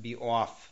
be off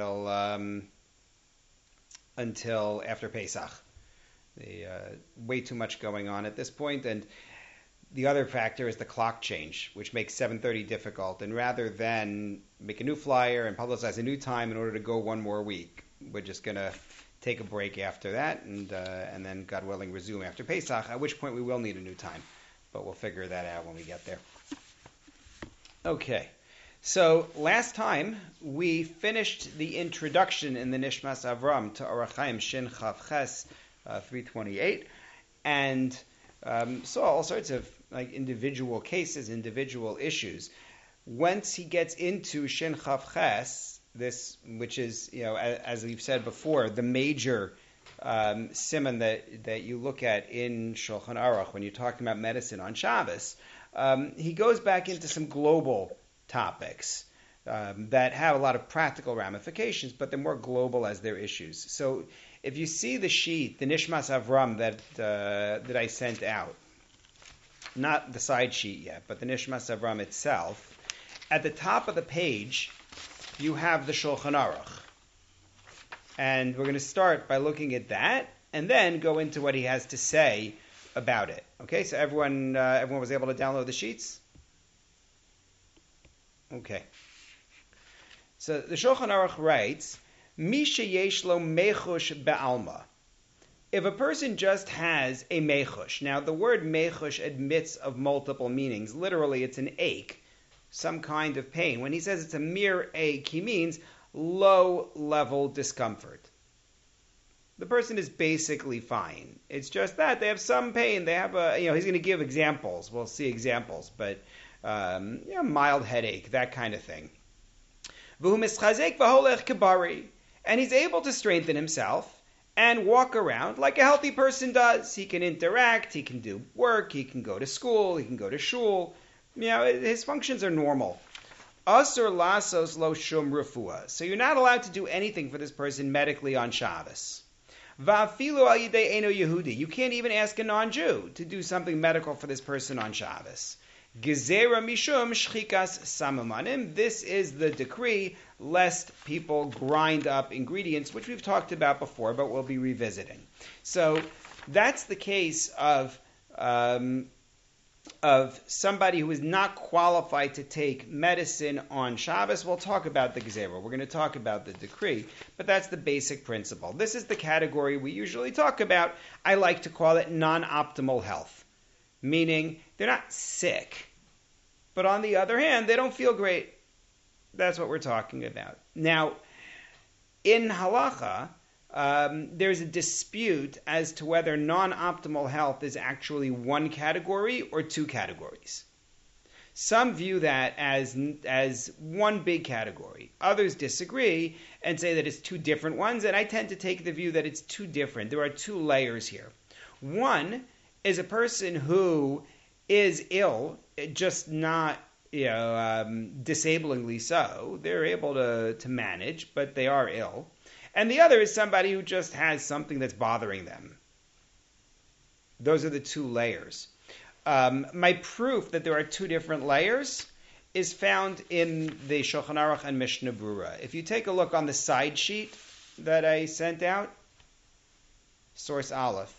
until after Pesach. Way too much going on at this point, and the other factor is the clock change, which makes 7:30 difficult. And rather than make a new flyer and publicize a new time in order to go one more week, we're just going to take a break after that, and then, God willing, resume after Pesach, at which point we will need a new time. But we'll figure that out when we get there. Okay. So last time we finished the introduction in the Nishmas Avram to Orach Chaim Shin Chav Ches 328, and saw all sorts of individual cases, individual issues. Once he gets into Shin Chav Ches, this, which is, as we've said before, the major siman that you look at in Shulchan Aruch when you're talking about medicine on Shabbos, he goes back into some global topics that have a lot of practical ramifications, but they're more global as their issues. So if you see the sheet, the Nishmas Avram that I sent out, not the side sheet yet, but the Nishmas Avram itself, at the top of the page, you have the Shulchan Aruch. And we're going to start by looking at that, and then go into what he has to say about it. Okay, so everyone was able to download the sheets? Okay. So the Shulchan Aruch writes, Misha yeshlo mechush be'alma. If a person just has a mechush, now the word mechush admits of multiple meanings. Literally, it's an ache, some kind of pain. When he says it's a mere ache, he means low-level discomfort. The person is basically fine. It's just that they have some pain. They have he's going to give examples. We'll see examples, but mild headache, that kind of thing. And he's able to strengthen himself and walk around like a healthy person does. He can interact, he can do work, he can go to school, he can go to shul. His functions are normal. Asur lasos lo shum refuah. So you're not allowed to do anything for this person medically on Shabbos. Va'afilu al yidei eno Yehudi. You can't even ask a non-Jew to do something medical for this person on Shabbos. Gezerah mishum shchikas samamanim. This is the decree, lest people grind up ingredients, which we've talked about before, but we'll be revisiting. So that's the case of somebody who is not qualified to take medicine on Shabbos. We'll talk about the Gezerah. We're going to talk about the decree, but that's the basic principle. This is the category we usually talk about. I like to call it non-optimal health, meaning they're not sick, but on the other hand, they don't feel great. That's what we're talking about. Now, in halacha, there's a dispute as to whether non-optimal health is actually one category or two categories. Some view that as one big category. Others disagree and say that it's two different ones, and I tend to take the view that it's two different. There are two layers here. One is a person who is ill, just not disablingly so. They're able to manage, but they are ill. And the other is somebody who just has something that's bothering them. Those are the two layers. My proof that there are two different layers is found in the Shulchan Aruch and Mishnah Brura. If you take a look on the side sheet that I sent out, source Aleph,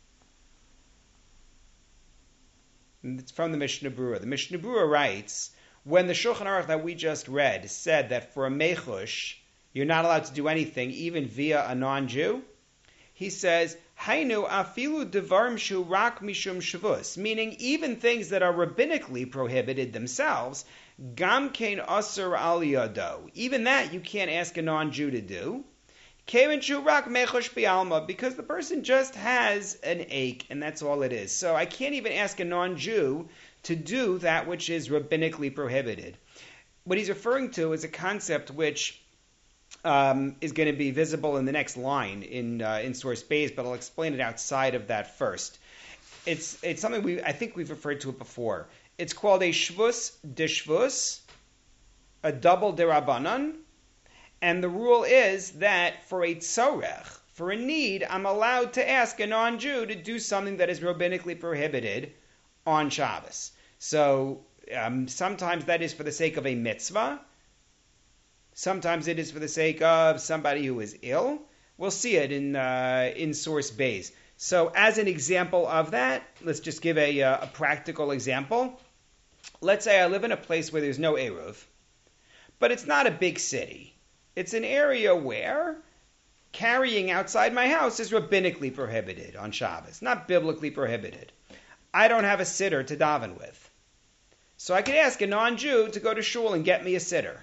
it's from the Mishnah Brura. The Mishnah Brura writes, when the Shulchan Aruch that we just read said that for a mechush, you're not allowed to do anything, even via a non-Jew, he says, Hainu afilu devarim shu rak mishum shavus, meaning even things that are rabbinically prohibited themselves, gam kein asur al yado, even that you can't ask a non-Jew to do, kein shu rak mechush bialma, because the person just has an ache, and that's all it is. So I can't even ask a non-Jew to do that which is rabbinically prohibited. What he's referring to is a concept which is going to be visible in the next line in source base, but I'll explain it outside of that first. It's something I think we've referred to it before. It's called a shvus deshvus, a double derabanan, and the rule is that for a tzorech, for a need, I'm allowed to ask a non-Jew to do something that is rabbinically prohibited on Shabbos. So sometimes that is for the sake of a mitzvah. Sometimes it is for the sake of somebody who is ill. We'll see it in source base. So as an example of that, let's just give a practical example. Let's say I live in a place where there's no Eruv, but it's not a big city. It's an area where carrying outside my house is rabbinically prohibited on Shabbos, not biblically prohibited. I don't have a sitter to daven with. So I could ask a non-Jew to go to shul and get me a sitter.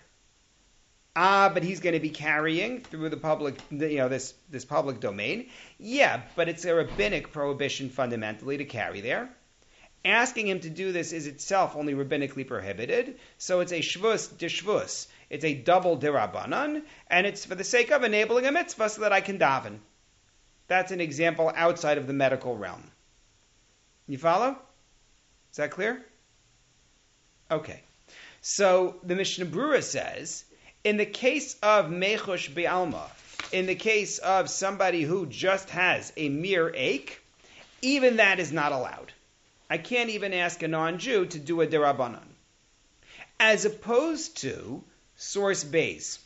But he's going to be carrying through the public, this public domain. Yeah, but it's a rabbinic prohibition fundamentally to carry there. Asking him to do this is itself only rabbinically prohibited, so it's a shvus deshvus. It's a double dirabanan, and it's for the sake of enabling a mitzvah so that I can daven. That's an example outside of the medical realm. You follow? Is that clear? Okay. So the Mishnah Berurah says, in the case of mechush be'alma, in the case of somebody who just has a mere ache, even that is not allowed. I can't even ask a non-Jew to do a derabanan. As opposed to source base,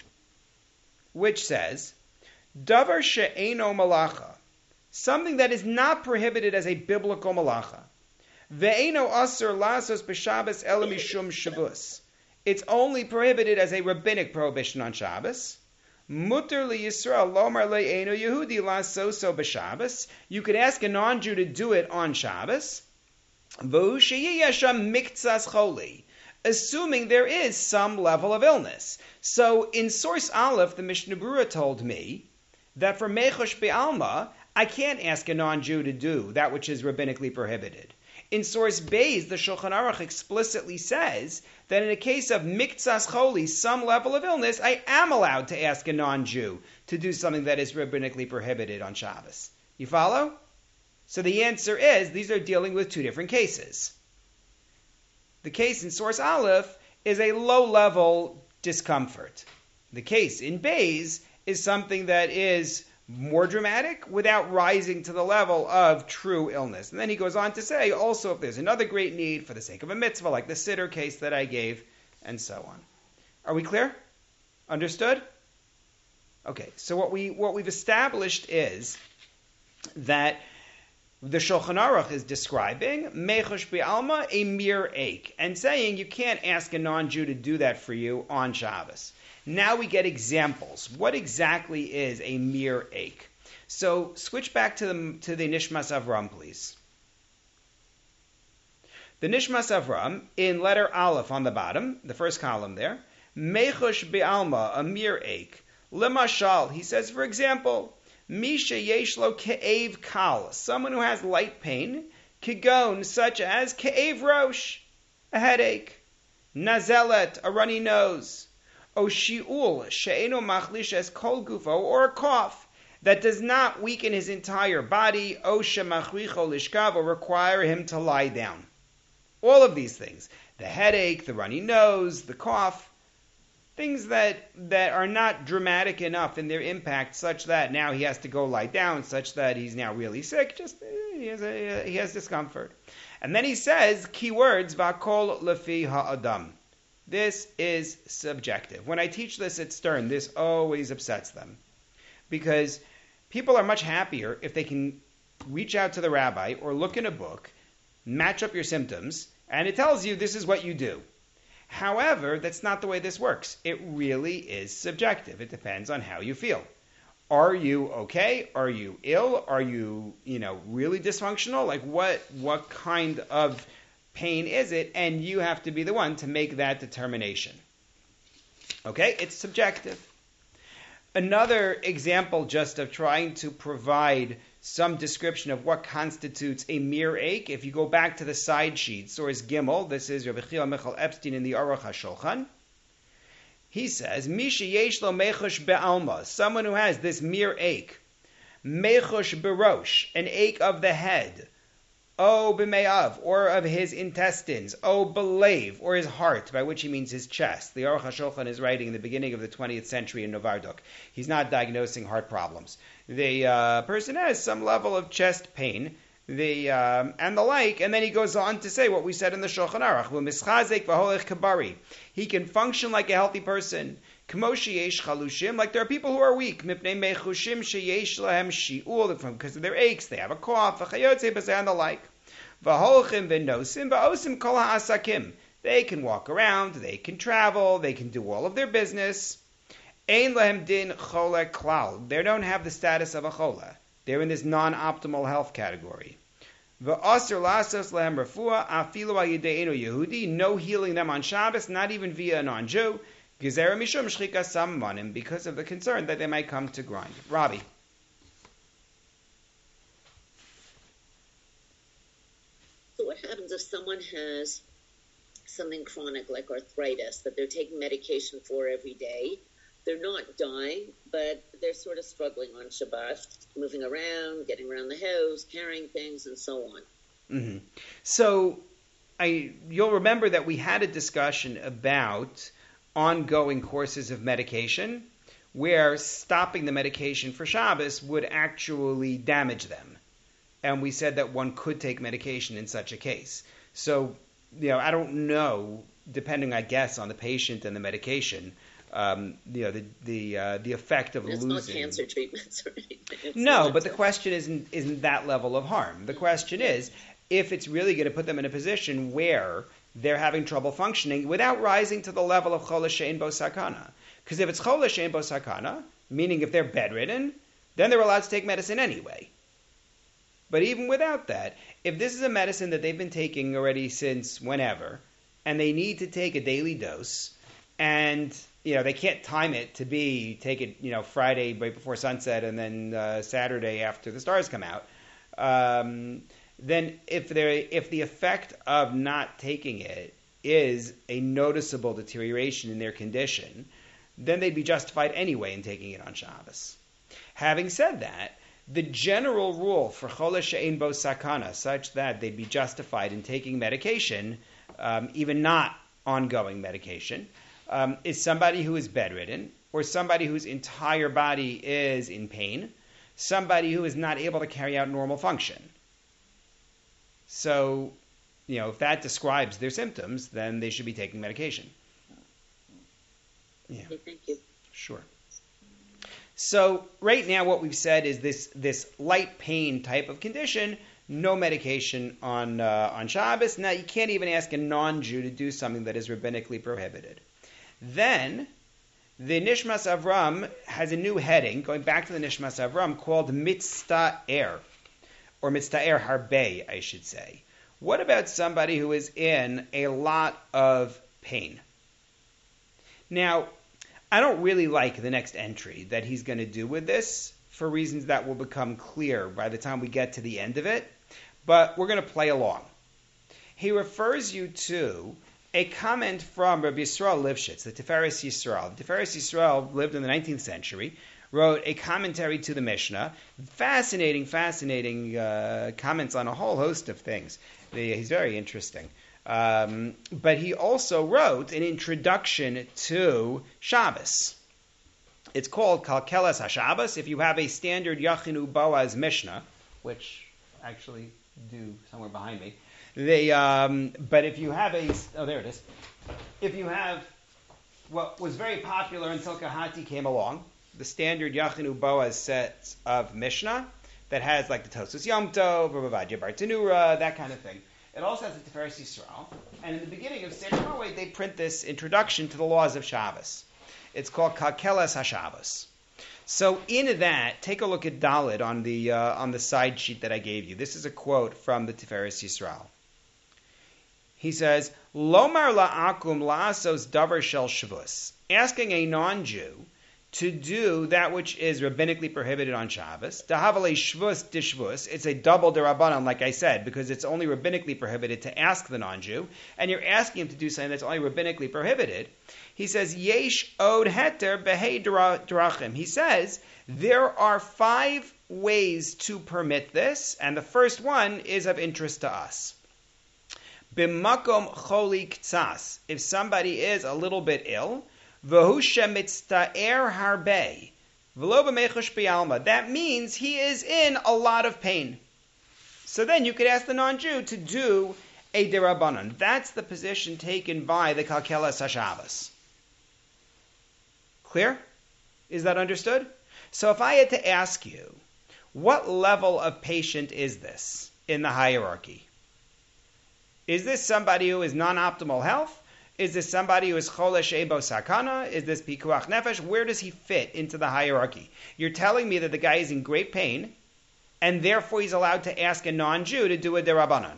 which says, davar she'eno malacha, something that is not prohibited as a biblical malacha. Ve'eno asur lasos b'Shabbos ela mishum shavus. It's only prohibited as a rabbinic prohibition on Shabbos. Mutter li Yisrael lomar le'eno Yehudi lasoso b'Shabbos. You could ask a non-Jew to do it on Shabbos. V'hu sheyiyasham miktsas choli, assuming there is some level of illness. So in source Aleph, the Mishnah Berurah told me that for mechush be'alma, I can't ask a non-Jew to do that which is rabbinically prohibited. In source Beis, the Shulchan Aruch explicitly says that in a case of miktsas choli, some level of illness, I am allowed to ask a non-Jew to do something that is rabbinically prohibited on Shabbos. You follow? So the answer is, these are dealing with two different cases. The case in source Aleph is a low-level discomfort. The case in Beis is something that is more dramatic without rising to the level of true illness. And then he goes on to say, also, if there's another great need for the sake of a mitzvah, like the sitter case that I gave, and so on. Are we clear? Understood? Okay, so what we've established is that the Shulchan Aruch is describing mechush be'alma, a mere ache, and saying you can't ask a non-Jew to do that for you on Shabbos. Now we get examples. What exactly is a mere ache? So switch back to the Nishmas Avram, please. The Nishmas Avram, in letter Aleph on the bottom, the first column there, mechush be'alma, a mere ache. Lemashal, he says, for example, Misha yeshlo ke'ev kal, someone who has light pain, kigon, such as ke'ev rosh, a headache, nazelet, a runny nose, o shi'ul, she'eno machlish es kol gufo, or a cough that does not weaken his entire body, o shemachricho lishkav, or require him to lie down. All of these things, the headache, the runny nose, the cough, things that are not dramatic enough in their impact such that now he has to go lie down, such that he's now really sick, just he has discomfort. And then he says, keywords, v'akol lefi ha'adam. This is subjective. When I teach this at Stern, this always upsets them. Because people are much happier if they can reach out to the rabbi or look in a book, match up your symptoms, and it tells you this is what you do. However, that's not the way this works. It really is subjective. It depends on how you feel. Are you okay? Are you ill? Are you, really dysfunctional? Like what kind of pain is it? And you have to be the one to make that determination. Okay? It's subjective. Another example just of trying to provide some description of what constitutes a mere ache. If you go back to the side sheet, source Gimel, this is Rabbi Chila Michal Epstein in the Aruch HaShulchan. He says, Misha yeshlo mechush be'alma, someone who has this mere ache, mechush berosh, an ache of the head, o b'me'av, or of his intestines, o b'lev, or his heart, by which he means his chest. The Aruch HaShulchan is writing in the beginning of the 20th century in Novardok. He's not diagnosing heart problems. The person has some level of chest pain, and the like, and then he goes on to say what we said in the Shulchan Aruch, he can function like a healthy person, K'moshi yesh chalushim, like there are people who are weak. Mipnei mechushim sheyesh lahem shi'ul, because of their aches, they have a cough, v'chayotze b'zeh, and the like. V'holchim v'nosim v'osim kol ha'asakim. They can walk around, they can travel, they can do all of their business. Ein lahem din chole klal. They don't have the status of a chole. They're in this non-optimal health category. V'asr lasos lahem refuah afilu al-yidei Yehudi. No healing them on Shabbos, not even via a non-Jew. Gezerah mishum shchika sammanim, because of the concern that they might come to grind. Rabbi. So what happens if someone has something chronic like arthritis that they're taking medication for every day? They're not dying, but they're sort of struggling on Shabbat, moving around, getting around the house, carrying things, and so on. Mm-hmm. So you'll remember that we had a discussion about ongoing courses of medication where stopping the medication for Shabbos would actually damage them. And we said that one could take medication in such a case. So, I don't know, depending, I guess, on the patient and the medication, the effect of losing. It's not cancer treatments or anything. No, but the question isn't that level of harm. The question is if it's really going to put them in a position where they're having trouble functioning without rising to the level of chol she'ein bo sakana. Because if it's chol she'ein bo sakana, meaning if they're bedridden, then they're allowed to take medicine anyway. But even without that, if this is a medicine that they've been taking already since whenever, and they need to take a daily dose, and they can't time it to take it Friday right before sunset and then Saturday after the stars come out, then if the effect of not taking it is a noticeable deterioration in their condition, then they'd be justified anyway in taking it on Shabbos. Having said that, the general rule for chol she'ein bo sakana, such that they'd be justified in taking medication, even not ongoing medication, is somebody who is bedridden, or somebody whose entire body is in pain, somebody who is not able to carry out normal function. So, if that describes their symptoms, then they should be taking medication. Yeah. Okay, thank you. Sure. So right now what we've said is this light pain type of condition, no medication on Shabbos. Now you can't even ask a non-Jew to do something that is rabbinically prohibited. Then the Nishmas Avram has a new heading, going back to the Nishmas Avram, called Mitzta'er, or Mitzta'er Harbei, I should say. What about somebody who is in a lot of pain? Now, I don't really like the next entry that he's going to do with this for reasons that will become clear by the time we get to the end of it, but we're going to play along. He refers you to a comment from Rabbi Yisrael Lifshitz, the Tiferes Yisrael. The Tiferes Yisrael lived in the 19th century, wrote a commentary to the Mishnah, fascinating comments on a whole host of things. He's very interesting. But he also wrote an introduction to Shabbos. It's called Kalkeles HaShabbos. If you have a standard Yachinu Boaz Mishnah, which I actually do somewhere behind me, but if you have there it is. If you have what was very popular until Kahati came along, the standard Yachinu Boaz set of Mishnah that has like the Tosos Yom Tov, Bavadya Bartanura, that kind of thing. It also has the Tiferes Yisrael, and in the beginning of Seder Moed, they print this introduction to the laws of Shabbos. It's called Kalkeles HaShabbos. So in that, take a look at Dalet on the side sheet that I gave you. This is a quote from the Tiferes Yisrael. He says, Lomar la'akum la'asos davar shel Shavuos, asking a non-Jew to do that which is rabbinically prohibited on Shabbos. Dahavale shvus dishvus. It's a double derabanan, like I said, because it's only rabbinically prohibited to ask the non-Jew, and you're asking him to do something that's only rabbinically prohibited. He says, Yesh od heter behei drachim. He says, there are 5 ways to permit this, and the first one is of interest to us. B'makom choli ktsas. If somebody is a little bit ill, V'hu mitzta'er harbei, v'lo b'mechush b'alma. That means he is in a lot of pain. So then you could ask the non-Jew to do a derabanan. That's the position taken by the Kalkeles HaShabbos. Clear? Is that understood? So if I had to ask you, what level of patient is this in the hierarchy? Is this somebody who is non-optimal health? Is this somebody who is cholesh ebo sakana? Is this pikuach nefesh? Where does he fit into the hierarchy? You're telling me that the guy is in great pain, and therefore he's allowed to ask a non-Jew to do a derabanan.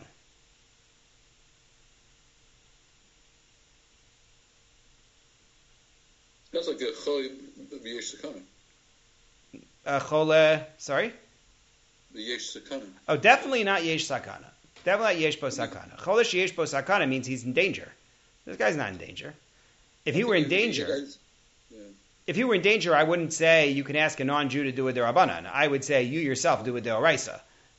Sounds like a chole v'yesh sakana. Chole, sorry? V'yesh sakana. Oh, definitely not yesh sakana. Definitely not yesh bo sakana. Cholesh yesh bo sakana means he's in danger. This guy's not in danger. If he were in danger, I wouldn't say you can ask a non-Jew to do a derabanan. I would say you yourself do a deoraisa.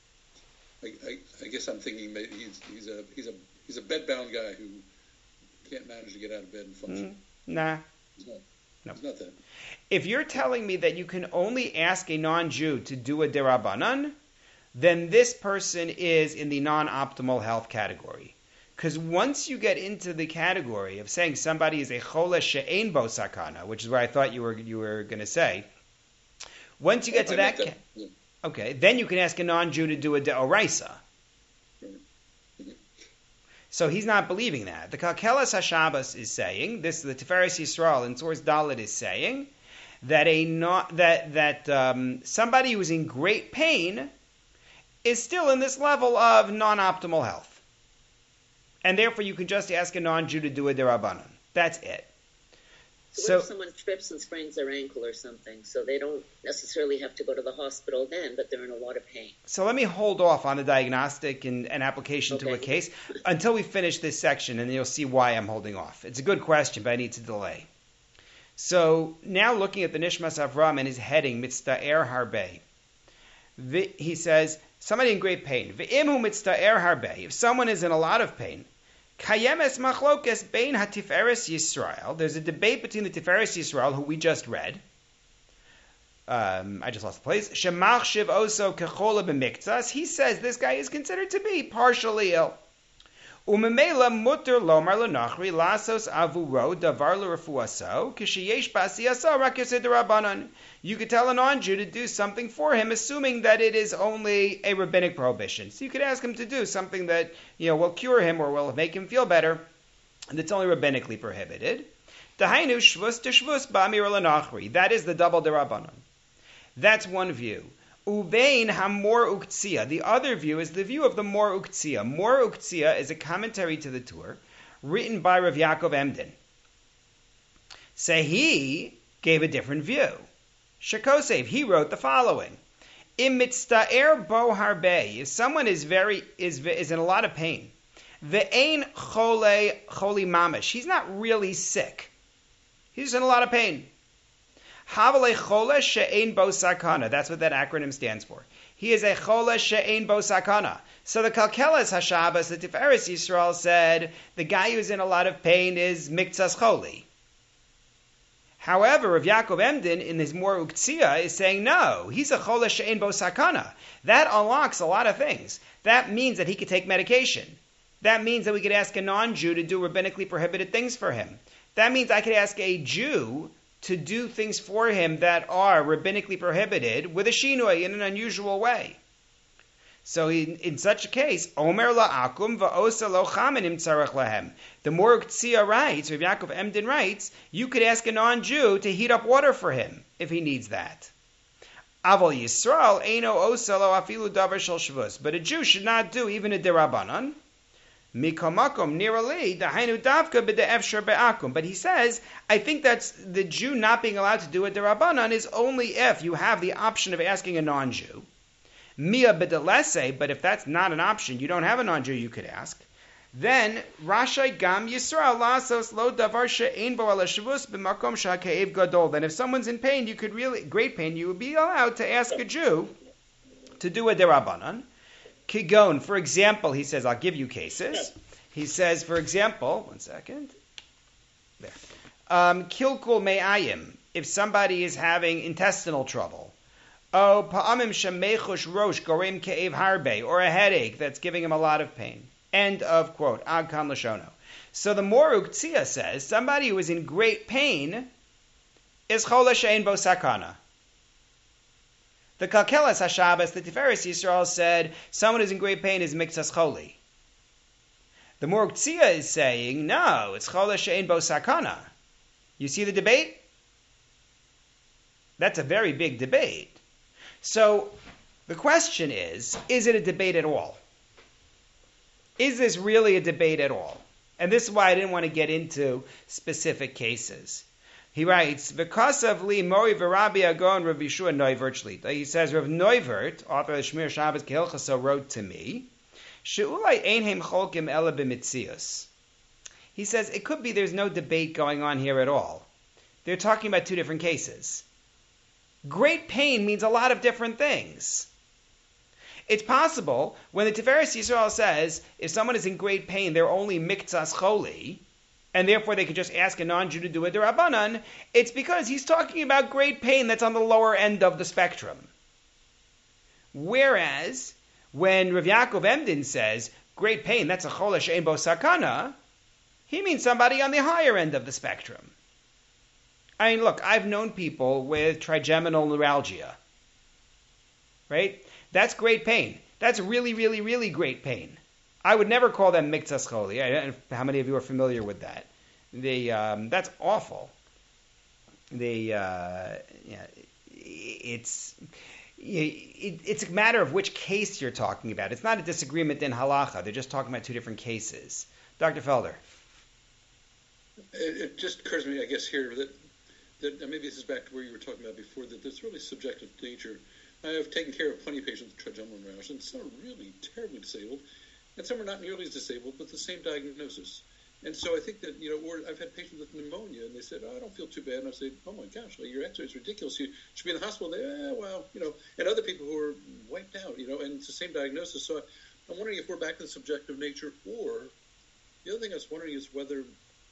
I guess I'm thinking maybe he's a bed-bound guy who can't manage to get out of bed and function. Nah. No. It's not that. If you're telling me that you can only ask a non-Jew to do a derabanan, then this person is in the non-optimal health category. Because once you get into the category of saying somebody is a cholesh she'ein bo sakana, which is what I thought you were going to say, once you get to that, okay, then you can ask a non-Jew to do a deoraisa. So he's not believing that. The Kalkelas HaShabbos is saying, this the Tiferes Yisrael in source Dalet is saying, that somebody who is in great pain is still in this level of non-optimal health. And therefore you can just ask a non-Jew to do a derabanan. That's it. So what if someone trips and sprains their ankle or something, so they don't necessarily have to go to the hospital then, but they're in a lot of pain? So let me hold off on the diagnostic and application to a case until we finish this section, and you'll see why I'm holding off. It's a good question, but I need to delay. So now looking at the Nishmas Avram and his heading, Mitzta'er Harbe, he says, somebody in great pain. V'imhu mitzta'er harbe. If someone is in a lot of pain, kayemes machlokes bein hatiferes Yisrael. There's a debate between the Tiferes Yisrael, who we just read. I just lost the place. Shemach shiv oso kechola b'miktzas. He says this guy is considered to be partially ill. Umemela mutter lomar lenachri lasos avuro davar l'refuaso kisheyesh basiyaso rak yosei derabanan. You could tell a non-Jew to do something for him, assuming that it is only a rabbinic prohibition. So you could ask him to do something that will cure him or will make him feel better, and it's only rabbinically prohibited. Dahainu shvus deshvus ba'amir lenachri. That is the double derabanan. That's one view. Uvein hamor uktzia. The other view is the view of the Mor Uktzia. Mor Uktzia is a commentary to the Tur, written by Rav Yaakov Emden. So he gave a different view. Shekosev, he wrote the following: Im mitzta'er bo harbe. If someone is in a lot of pain, ve'ein chole mamish. He's not really sick. He's in a lot of pain. Havale chole she'ein bo sakana. That's what that acronym stands for. He is a chole she'ein bo sakana. So the Kalkelas HaShabbos, the Tiferes Yisrael, said the guy who's in a lot of pain is miktzas choli. However, Rav Yaakov Emden in his Mor Uktzia is saying no, he's a chole she'ein bo sakana. That unlocks a lot of things. That means that he could take medication. That means that we could ask a non-Jew to do rabbinically prohibited things for him. That means I could ask a Jew to do things for him that are rabbinically prohibited with a shinoi in an unusual way. So in such a case, Omer la'akum va'osa lo chamenim tzarech lahem. The Mor Uktzia writes, Rav Yaakov Emden writes, you could ask a non-Jew to heat up water for him if he needs that. Aval Yisrael eino osa lo afilu davar shel shvus. But a Jew should not do even a derabanan. Mikamakom nirali dahainu davka b'de'efshar be'akum. But he says, I think that's the Jew not being allowed to do a derabanan is only if you have the option of asking a non-Jew. Mia b'delese, but if that's not an option, you don't have a non-Jew you could ask, then Rashai Gam Yisrael Lasos Lo Davar She'ein Bo Ala Shavus B'Makom Sha'Ke'ev Gadol. Then if someone's in pain, great pain, you would be allowed to ask a Jew to do a derabanan. Kigon, for example, he says, I'll give you cases. He says, for example, one second. There. Kilkul Me'ayim, if somebody is having intestinal trouble. Oh, pa'amim shemechush rosh gorim ke'ev harbe, or a headache that's giving him a lot of pain. End of quote. Ad kan lashono. So the Mor Uktzia says somebody who is in great pain is chola she'ein bo sakana. The Kalkelas HaShabbos, the Tiferes Yisrael, said someone who's in great pain is miktsas choli. The Morg Tzia is saying, no, it's chola she'ein bo sakana. You see the debate? That's a very big debate. So the question is it a debate at all? Is this really a debate at all? And this is why I didn't want to get into specific cases. He writes, "V'kasav li mori v'Rabbi Agon Rav Yeshua Neuvert Shlita." He says, Rav Neuvert, author of Shmir Shabbos Kehilchaso, wrote to me, "She'ulai ein heim cholkim ela b'mitzius." He says it could be there's no debate going on here at all. They're talking about two different cases. Great pain means a lot of different things. It's possible when the Tiferes Yisrael says if someone is in great pain, they're only miktsas choli, and therefore they could just ask a non-Jew to do a derabanan, it's because he's talking about great pain that's on the lower end of the spectrum. Whereas, when Rav Yaakov Emden says, great pain, that's a chola she'ein bo sakana, he means somebody on the higher end of the spectrum. I mean, look, I've known people with trigeminal neuralgia, right? That's great pain. That's really, really, really great pain. I would never call them miktsas choli. I don't know how many of you are familiar with that. That's awful. It's a matter of which case you're talking about. It's not a disagreement in halacha. They're just talking about two different cases. Dr. Felder. It just occurs to me, I guess, here that maybe this is back to where you were talking about before, that there's really subjective nature. I have taken care of plenty of patients with trigeminal neuralgia, and some are really terribly disabled, and some are not nearly as disabled, but the same diagnosis. And so I think that, or I've had patients with pneumonia, and they said, I don't feel too bad. And I say, oh my gosh, your x-ray is ridiculous. You should be in the hospital. And they, and other people who are wiped out, and it's the same diagnosis. So I'm wondering if we're back to the subjective nature, or the other thing I was wondering is whether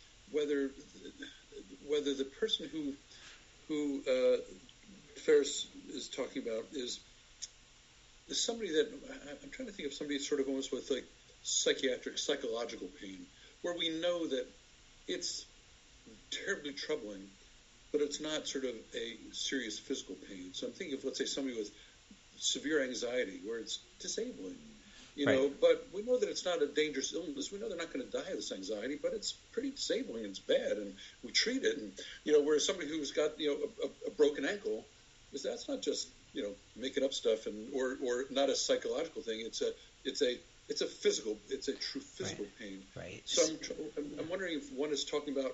the person who Ferris is talking about is somebody that, I'm trying to think of somebody sort of almost with like psychological pain, where we know that it's terribly troubling, but it's not sort of a serious physical pain. So I'm thinking of, let's say, somebody with severe anxiety, where it's disabling, right. But we know that it's not a dangerous illness. We know they're not going to die of this anxiety, but it's pretty disabling and it's bad, and we treat it. And, whereas somebody who's got, a broken ankle, that's not just, making up stuff or not a psychological thing. It's a physical, it's a true physical pain. Right. So I'm wondering if one is talking about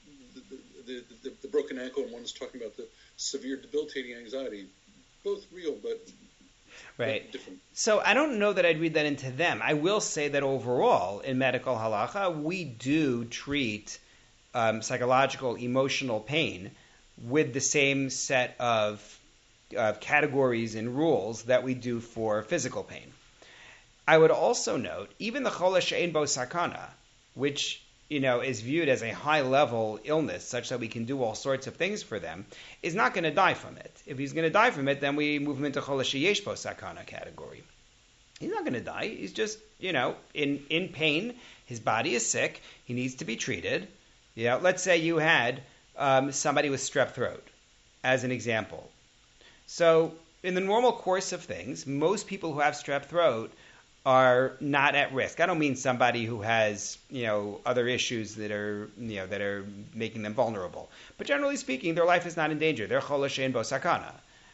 the broken ankle and one is talking about the severe debilitating anxiety. Both real, but right. different. So I don't know that I'd read that into them. I will say that overall in medical halacha, we do treat psychological, emotional pain with the same set of categories and rules that we do for physical pain. I would also note, even the chola she'ein bo sakana, which is viewed as a high-level illness, such that we can do all sorts of things for them, is not going to die from it. If he's going to die from it, then we move him into chola sheyesh bo sakana category. He's not going to die. He's just, in pain. His body is sick. He needs to be treated. Let's say you had somebody with strep throat, as an example. So in the normal course of things, most people who have strep throat are not at risk. I don't mean somebody who has, other issues that are making them vulnerable. But generally speaking, their life is not in danger. They're chola she'ein bo sakana.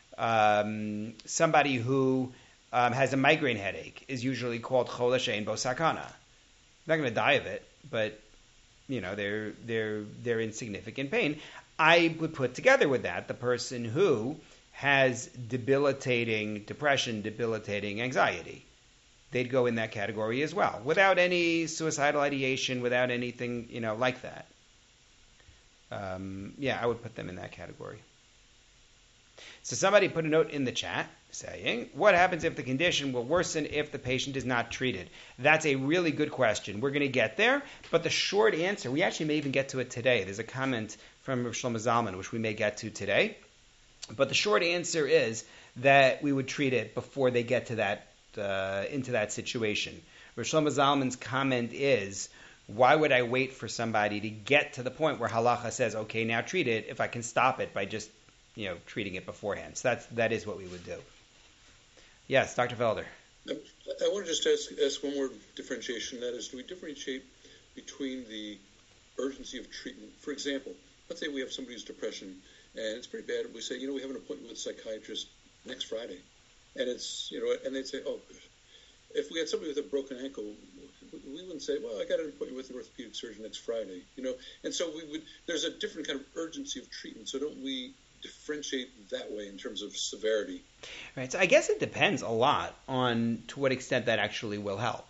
Somebody who has a migraine headache is usually called chola she'ein bo sakana. They're not going to die of it, but they're in significant pain. I would put together with that the person who has debilitating depression, debilitating anxiety. They'd go in that category as well, without any suicidal ideation, without anything, like that. I would put them in that category. So somebody put a note in the chat saying, what happens if the condition will worsen if the patient is not treated? That's a really good question. We're going to get there, but the short answer, we actually may even get to it today. There's a comment from Rav Shlomo Zalman, which we may get to today. But the short answer is that we would treat it before they get to that into that situation. Rav Shlomo Zalman's comment is, why would I wait for somebody to get to the point where halacha says, okay, now treat it, if I can stop it by just, treating it beforehand? So that is what we would do. Yes, Dr. Felder. I want to just ask one more differentiation. That is, do we differentiate between the urgency of treatment? For example, let's say we have somebody who's depression, and it's pretty bad. We say, we have an appointment with a psychiatrist next Friday, and it's, and they'd say, oh, good. If we had somebody with a broken ankle, we wouldn't say, well, I got an appointment with an orthopedic surgeon next Friday, And so there's a different kind of urgency of treatment. So don't we differentiate that way in terms of severity? Right. So I guess it depends a lot on to what extent that actually will help.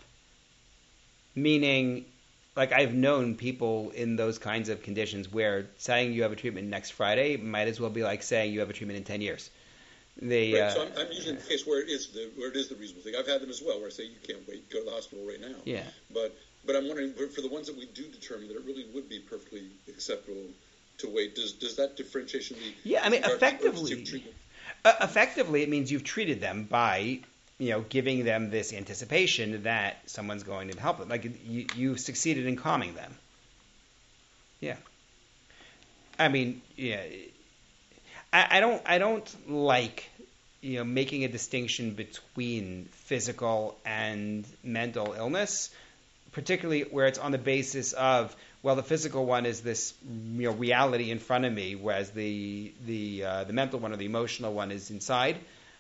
Meaning, like, I've known people in those kinds of conditions where saying you have a treatment next Friday might as well be like saying you have a treatment in 10 years. Right, so I'm using the case where it is the reasonable thing. I've had them as well, where I say you can't wait, go to the hospital right now. Yeah. But I'm wondering, for the ones that we do determine that it really would be perfectly acceptable to wait, does that differentiation be? Yeah, I mean, effectively, it means you've treated them by giving them this anticipation that someone's going to help them. Like you succeeded in calming them. Yeah. I mean, yeah. I don't like making a distinction between physical and mental illness, particularly where it's on the basis of, well, the physical one is this reality in front of me, whereas the mental one or the emotional one is inside.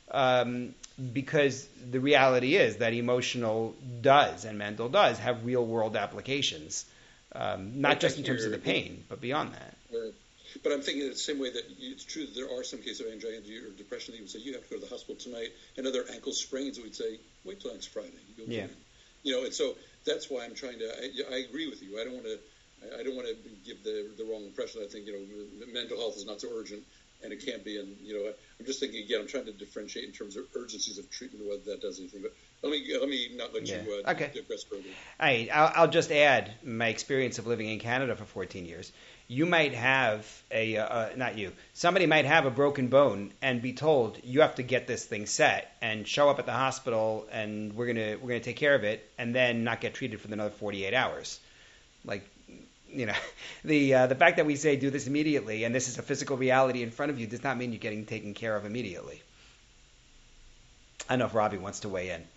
Because the reality is that emotional does and mental does have real world applications, not just in terms of the pain, but beyond that. But I'm thinking the same way that it's true that there are some cases of anxiety or depression that you would say you have to go to the hospital tonight, and other ankle sprains that we'd say wait till next Friday. Yeah. And so that's why I'm trying to. I agree with you. I don't want to give the wrong impression. I think mental health is not so urgent, and it can't be. And I'm just thinking again. I'm trying to differentiate in terms of urgencies of treatment, whether that does anything. But let me not let you digress further. I'll just add my experience of living in Canada for 14 years. You might have somebody might have a broken bone and be told you have to get this thing set and show up at the hospital and we're gonna take care of it, and then not get treated for another 48 hours. Like, the fact that we say do this immediately and this is a physical reality in front of you does not mean you're getting taken care of immediately. I don't know if Robbie wants to weigh in.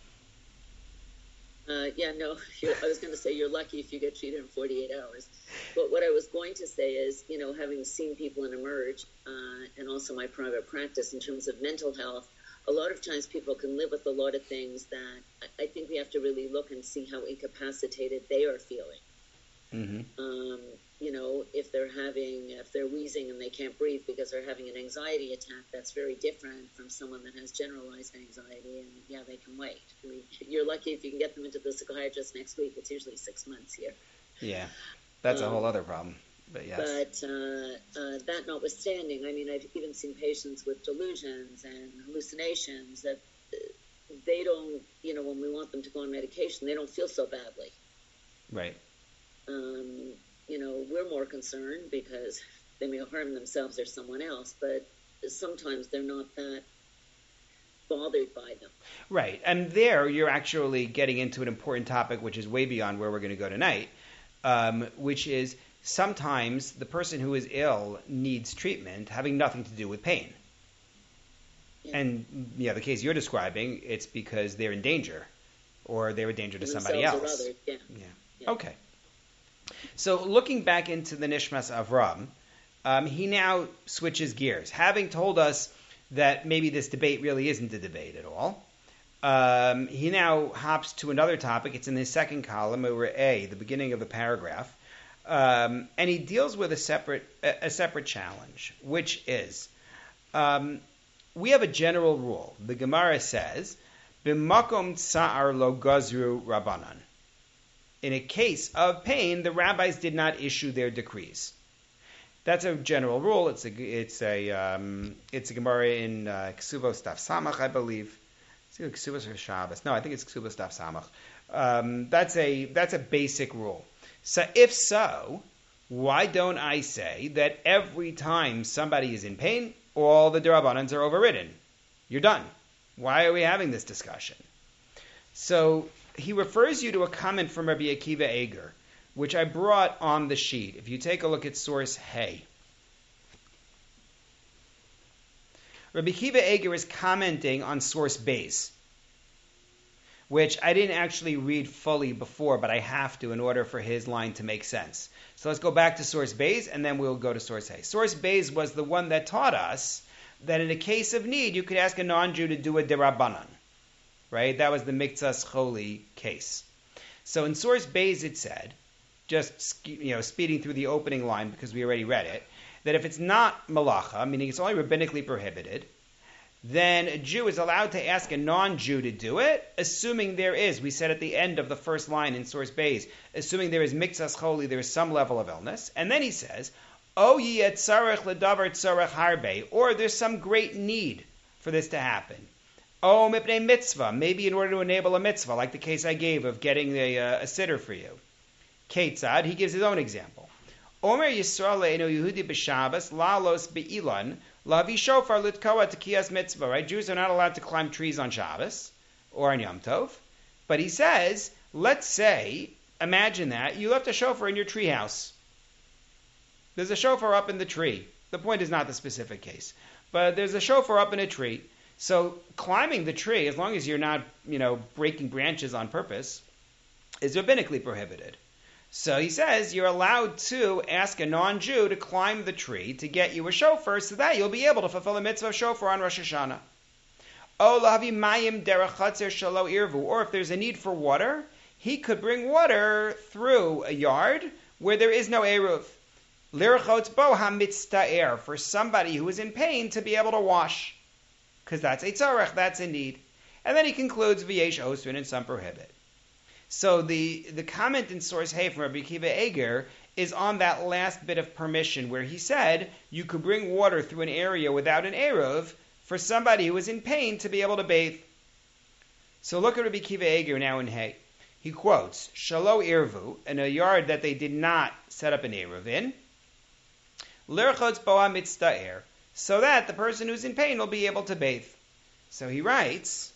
I was going to say you're lucky if you get treated in 48 hours. But what I was going to say is, having seen people in Emerge and also my private practice in terms of mental health, a lot of times people can live with a lot of things that I think we have to really look and see how incapacitated they are feeling. Mm-hmm. If they're wheezing and they can't breathe because they're having an anxiety attack, that's very different from someone that has generalized anxiety, and they can wait. I mean, you're lucky if you can get them into the psychiatrist next week. It's usually 6 months here. Yeah, that's a whole other problem. But yes. But that notwithstanding, I mean, I've even seen patients with delusions and hallucinations that they don't, when we want them to go on medication, they don't feel so badly. Right. We're more concerned because they may harm themselves or someone else, but sometimes they're not that bothered by them. Right. And there you're actually getting into an important topic, which is way beyond where we're going to go tonight, which is sometimes the person who is ill needs treatment having nothing to do with pain. Yeah. And the case you're describing, it's because they're in danger or they're a danger to somebody else. Or others. Yeah. Okay. So looking back into the Nishmas Avram, he now switches gears. Having told us that maybe this debate really isn't a debate at all, he now hops to another topic. It's in his second column, over A, the beginning of the paragraph, and he deals with a separate challenge, which is we have a general rule. The Gemara says, "B'makom tsa'ar lo gazru rabbanan." In a case of pain, the rabbis did not issue their decrees. That's a general rule. It's a Gemara in Ksubos Daf Samach, I believe. It's either Ksubos or Shabbos. No, I think it's Ksubos Daf Samach. That's a basic rule. So if so, why don't I say that every time somebody is in pain, all the D'Rabbanans are overridden? You're done. Why are we having this discussion? So he refers you to a comment from Rabbi Akiva Eger, which I brought on the sheet. If you take a look at source Hay, Rabbi Kiva Eger is commenting on source Beis, which I didn't actually read fully before, but I have to in order for his line to make sense. So let's go back to source Beis, and then we'll go to source Hay. Source Beis was the one that taught us that in a case of need, you could ask a non-Jew to do a derabanan, right? That was the Miktsas Choli case. So in source Beis it said, just speeding through the opening line because we already read it, that if it's not malacha, meaning it's only rabbinically prohibited, then a Jew is allowed to ask a non-Jew to do it, assuming there is, we said at the end of the first line in source Beis, assuming there is Miktsas Choli, there is some level of illness. And then he says, O ye et tzarech ledavar tzarech harbe, or there's some great need for this to happen. O mipnei mitzvah, maybe in order to enable a mitzvah, like the case I gave of getting a sitter for you. Ketzad, he gives his own example. Omer Yisrael le'enu Yehudi b'Shabbos lalos be'ilan lavi shofar litkoa tekiyas mitzvah. Right, Jews are not allowed to climb trees on Shabbos or on Yom Tov, but he says, let's say, imagine that you left a shofar in your tree house. There's a shofar up in the tree. The point is not the specific case, but there's a shofar up in a tree. So climbing the tree, as long as you're not, breaking branches on purpose, is rabbinically prohibited. So he says you're allowed to ask a non-Jew to climb the tree to get you a shofar so that you'll be able to fulfill the mitzvah of shofar on Rosh Hashanah. Or if there's a need for water, he could bring water through a yard where there is no eruv. For somebody who is in pain to be able to wash. Because that's a tzarech, that's a need. And then he concludes, v'yesh osrin, and some prohibit. So the comment in source Hay from Rabbi Kiva Eger is on that last bit of permission where he said you could bring water through an area without an eruv for somebody who is in pain to be able to bathe. So look at Rabbi Kiva Eger now in Hay. He quotes, Shalo irvu, in a yard that they did not set up an eruv in, L'erchotz boa mitzta'er, so that the person who's in pain will be able to bathe. So he writes,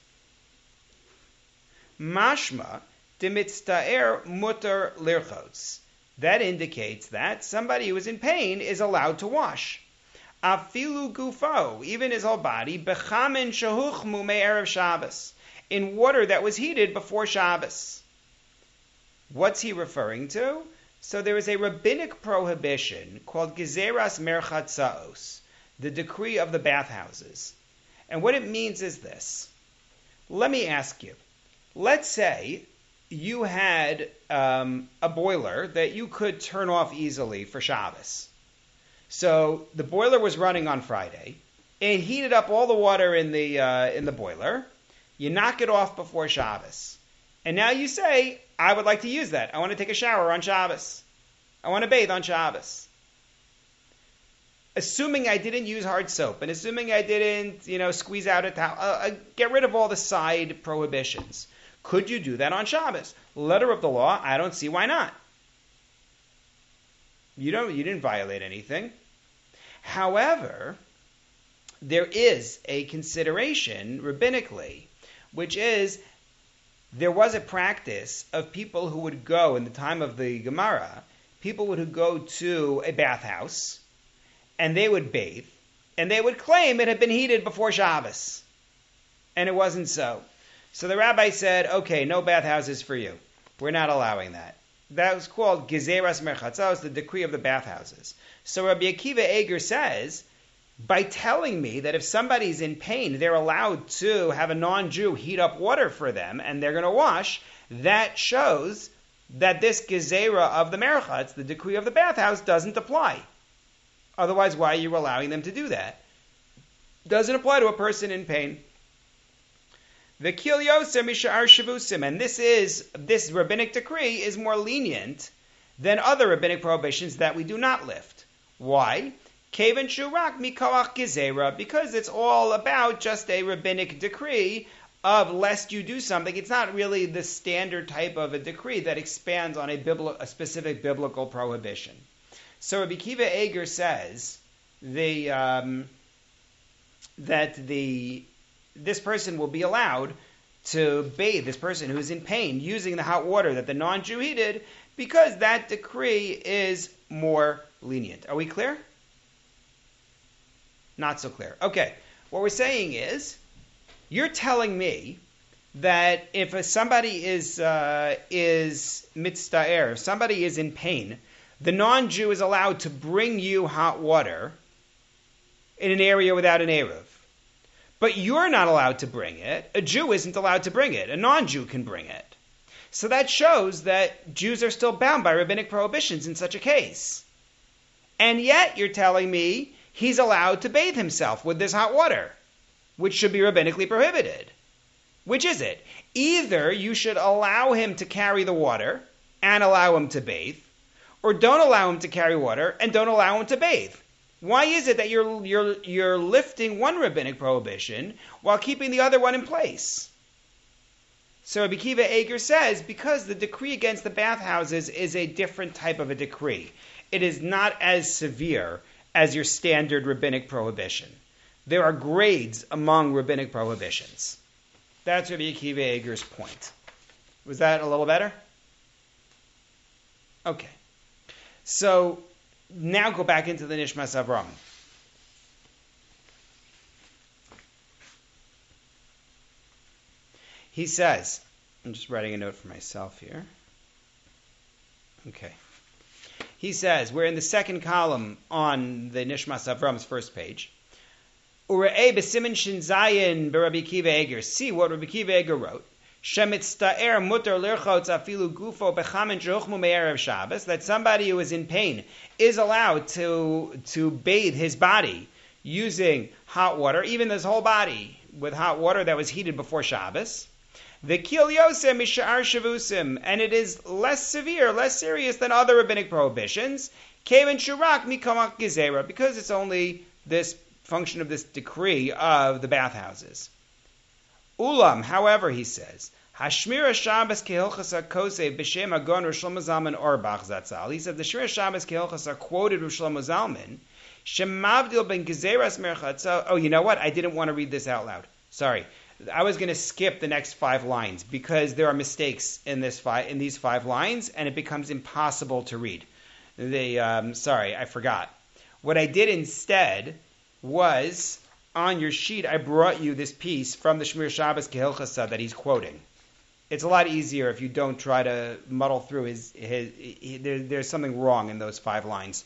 Mashma de mitzta'er mutter l'erchotz. That indicates that somebody who is in pain is allowed to wash. Afilu gufo, even his whole body, bechamin shahuchmu me'erev Shabbos, in water that was heated before Shabbos. What's he referring to? So there is a rabbinic prohibition called Gezeras Merchatzaos, the decree of the bathhouses. And what it means is this. Let me ask you. Let's say you had a boiler that you could turn off easily for Shabbos. So the boiler was running on Friday. It heated up all the water in the boiler. You knock it off before Shabbos. And now you say, I would like to use that. I want to take a shower on Shabbos. I want to bathe on Shabbos. Assuming I didn't use hard soap, and assuming I didn't, squeeze out a towel, get rid of all the side prohibitions. Could you do that on Shabbos? Letter of the law, I don't see why not. You didn't violate anything. However, there is a consideration rabbinically, which is there was a practice of people who would go in the time of the Gemara, people would go to a bathhouse and they would bathe and they would claim it had been heated before Shabbos. And it wasn't so. So the rabbi said, okay, no bathhouses for you. We're not allowing that. That was called Gezeras Merchatzos, the decree of the bathhouses. So Rabbi Akiva Eger says, by telling me that if somebody's in pain, they're allowed to have a non-Jew heat up water for them and they're going to wash, that shows that this Gezerah of the Merchatz, the decree of the bathhouse, doesn't apply. Otherwise, why are you allowing them to do that? Doesn't apply to a person in pain. The Kil Yosem Mishar Shavusim, and this rabbinic decree is more lenient than other rabbinic prohibitions that we do not lift. Why? Kevan Shurak Mikoach Gezerah, because it's all about just a rabbinic decree of lest you do something. It's not really the standard type of a decree that expands on a specific biblical prohibition. So Rabbi Kiva Eger says that this person will be allowed to bathe, this person who's in pain, using the hot water that the non-Jew heated, because that decree is more lenient. Are we clear? Not so clear. Okay, what we're saying is, you're telling me that if somebody is mitzta'er, if somebody is in pain, the non-Jew is allowed to bring you hot water in an area without an Eruv. But you're not allowed to bring it. A Jew isn't allowed to bring it. A non-Jew can bring it. So that shows that Jews are still bound by rabbinic prohibitions in such a case. And yet you're telling me he's allowed to bathe himself with this hot water, which should be rabbinically prohibited. Which is it? Either you should allow him to carry the water and allow him to bathe, or don't allow him to carry water and don't allow him to bathe. Why is it that you're lifting one rabbinic prohibition while keeping the other one in place? So Rabbi Akiva Eiger says, because the decree against the bathhouses is a different type of a decree. It is not as severe as your standard rabbinic prohibition. There are grades among rabbinic prohibitions. That's Rabbi Akiva Eiger's point. Was that a little better? Okay. So now go back into the Nishmas Avram. He says, I'm just writing a note for myself here. Okay. He says, we're in the second column on the Nishmas Avram's first page. Ure'eh b'simin shin zayin b'Rabbi Akiva Eiger. See what Rabbi Akiva Eiger wrote. Shemitzta'er mutar lirchotz afilu gufo bechamin shehuchmu me'erev Shabbos. That somebody who is in pain is allowed to bathe his body using hot water, even his whole body, with hot water that was heated before Shabbos. The kil yosem mishar shavusim, and it is less severe, less serious than other rabbinic prohibitions. Kevan shurak mikamak gezerah, because it's only this function of this decree of the bathhouses. Ulam, however, he says, Hashmira Shabbos kehilchasa kosev b'shem agon Rosh Shlomo Zalman Auerbach Zatzal. He said the Shmira Shabbos kehilchasa quoted Rosh Shlomo Zalman. Shemavdil ben gezeras merchatza. Oh, you know what? I didn't want to read this out loud. Sorry. I was going to skip the next 5 lines because there are mistakes in these 5 lines, and it becomes impossible to read. Sorry, I forgot. What I did instead was, on your sheet, I brought you this piece from the Shmir Shabbos Kehilchasa that he's quoting. It's a lot easier if you don't try to muddle through there's something wrong in those 5 lines.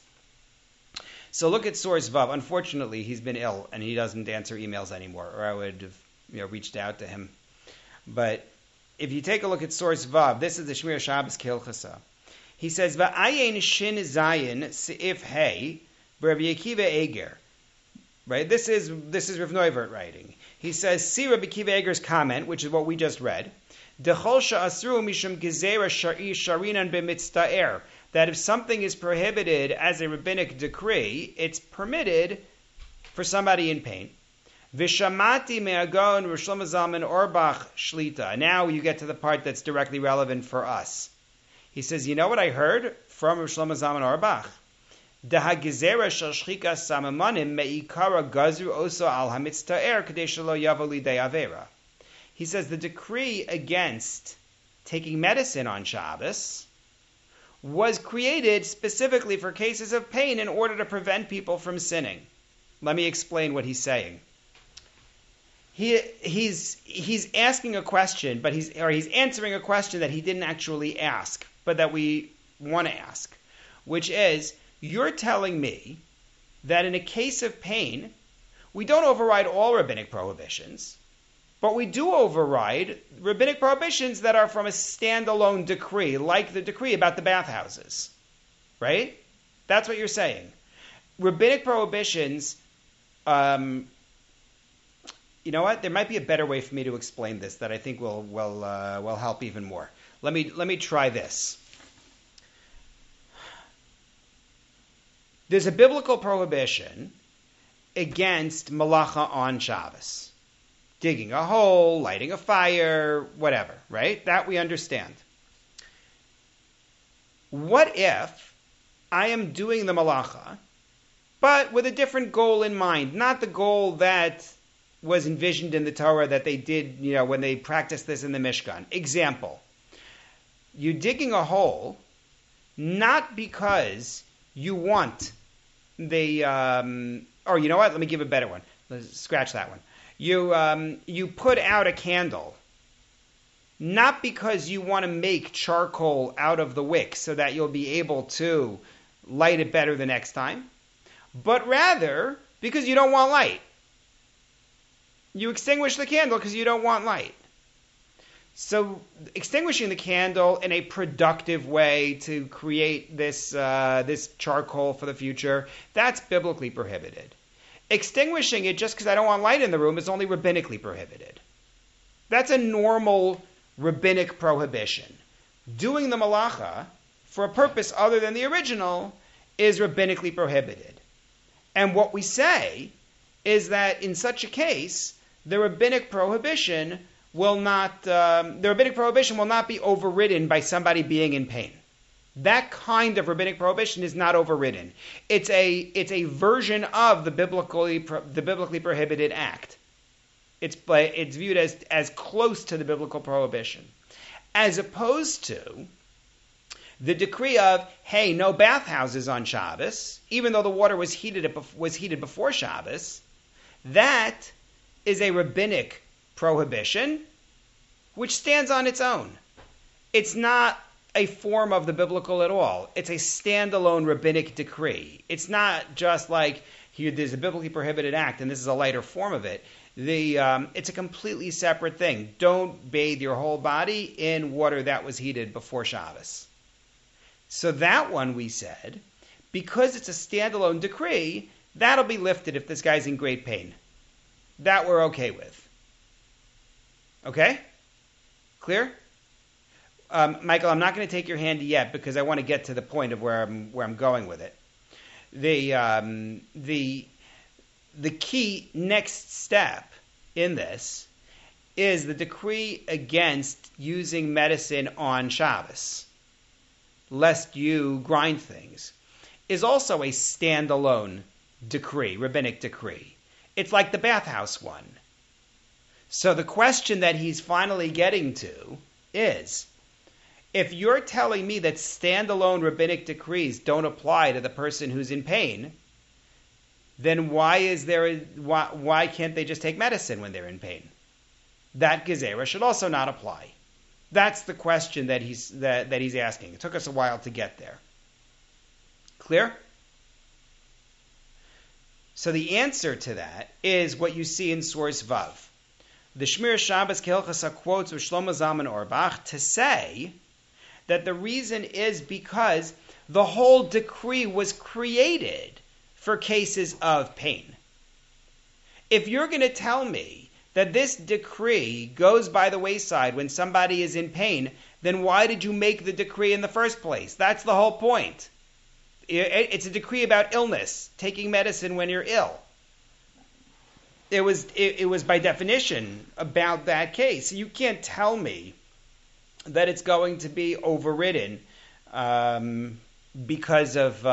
So look at source Vav. Unfortunately, he's been ill, and he doesn't answer emails anymore, or I would have reached out to him. But if you take a look at source Vav, this is the Shmir Shabbos Kehilchasa. He says, Va'ayin shin zayin seif hey Rabbi Akiva Eiger. Right? This is Rav Neuvert writing. He says, see Rabbi Akiva Eiger's comment, which is what we just read. Dechol sha'asru mishum gezerah sharinan b'mitzta'er. That if something is prohibited as a rabbinic decree, it's permitted for somebody in pain. Vishamati me'agon Rosh Shlomo Zalman Auerbach shlita. Now you get to the part that's directly relevant for us. He says, you know what I heard from Rosh Shlomo Zalman Auerbach? Dahagizera shel shchika samamanim me'ikara gazru oso al hamitzta'er kadei shelo yavo lidei avera. He says the decree against taking medicine on Shabbos was created specifically for cases of pain in order to prevent people from sinning. Let me explain what he's saying. He's asking a question, but he's answering a question that he didn't actually ask, but that we want to ask, which is, you're telling me that in a case of pain, we don't override all rabbinic prohibitions, but we do override rabbinic prohibitions that are from a standalone decree, like the decree about the bathhouses. Right? That's what you're saying. Rabbinic prohibitions, you know what? There might be a better way for me to explain this that I think will help even more. Let me try this. There's a biblical prohibition against malacha on Shabbos. Digging a hole, lighting a fire, whatever, right? That we understand. What if I am doing the malacha, but with a different goal in mind? Not the goal that was envisioned in the Torah that they did, when they practiced this in the Mishkan. Example, you're digging a hole not because you want the, or you know what? Let me give a better one. Let's scratch that one. You put out a candle, not because you want to make charcoal out of the wick so that you'll be able to light it better the next time, but rather because you don't want light. You extinguish the candle because you don't want light. So extinguishing the candle in a productive way to create this charcoal for the future, that's biblically prohibited. Extinguishing it just because I don't want light in the room is only rabbinically prohibited. That's a normal rabbinic prohibition. Doing the malacha for a purpose other than the original is rabbinically prohibited. And what we say is that in such a case, the rabbinic prohibition will not be overridden by somebody being in pain. That kind of rabbinic prohibition is not overridden. It's a version of the biblically prohibited act. It's viewed as close to the biblical prohibition, as opposed to the decree of, hey, no bathhouses on Shabbos, even though the water was heated before Shabbos. That is a rabbinic prohibition which stands on its own. It's not a form of the biblical at all. It's a standalone rabbinic decree. It's not just like here there's a biblically prohibited act and this is a lighter form of it. It's a completely separate thing. Don't bathe your whole body in water that was heated before Shabbos. So that one we said, because it's a standalone decree, that'll be lifted if this guy's in great pain. That we're okay with. Okay? Clear? Michael, I'm not going to take your hand yet because I want to get to the point of where I'm going with it. The key next step in this is the decree against using medicine on Shabbos, lest you grind things, is also a standalone decree, rabbinic decree. It's like the bathhouse one. So the question that he's finally getting to is, if you're telling me that standalone rabbinic decrees don't apply to the person who's in pain, then why can't they just take medicine when they're in pain? That gezerah should also not apply. That's the question that he's asking. It took us a while to get there. Clear? So the answer to that is what you see in source Vav. The Shmir Shabbos Kehilchasa quotes with Shlomo Zalman Auerbach to say that the reason is because the whole decree was created for cases of pain. If you're going to tell me that this decree goes by the wayside when somebody is in pain, then why did you make the decree in the first place? That's the whole point. It's a decree about illness, taking medicine when you're ill. It was by definition about that case. You can't tell me that it's going to be overridden because of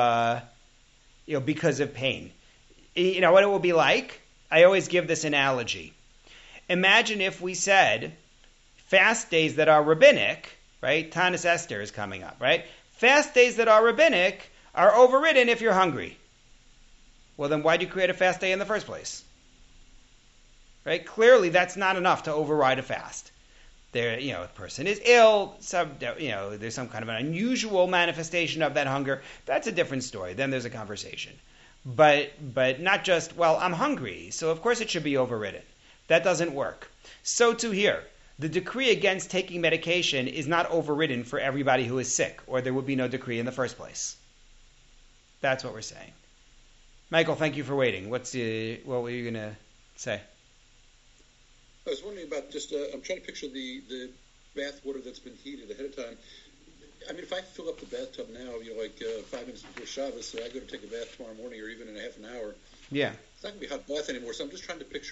pain. You know what it will be like? I always give this analogy. Imagine if we said fast days that are rabbinic, right? Tanis Esther is coming up, right? Fast days that are rabbinic are overridden if you're hungry. Well, then why'd you create a fast day in the first place? Right? Clearly, that's not enough to override a fast. A person is ill, there's some kind of an unusual manifestation of that hunger. That's a different story. Then there's a conversation. But not just, well, I'm hungry, so of course it should be overridden. That doesn't work. So too here. The decree against taking medication is not overridden for everybody who is sick, or there would be no decree in the first place. That's what we're saying. Michael, thank you for waiting. What were you going to say? I was wondering about I'm trying to picture the bath water that's been heated ahead of time. I mean, if I fill up the bathtub now, 5 minutes before Shabbos, so I go to take a bath tomorrow morning or even in a half an hour. Yeah. It's not going to be a hot bath anymore, so I'm just trying to picture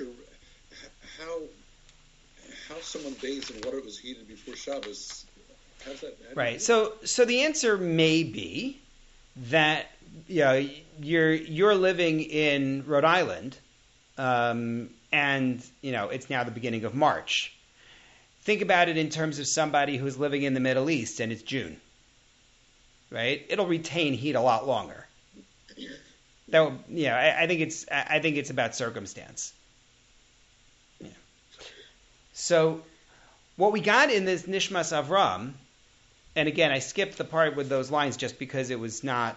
how someone bathes in water that was heated before Shabbos. How's that? Right. So the answer may be that you're living in Rhode Island, and it's now the beginning of March. Think about it in terms of somebody who's living in the Middle East and it's June. right? It'll retain heat a lot longer. That, I think it's about circumstance. Yeah. So what we got in this Nishmas Avram, and again I skipped the part with those lines just because it was not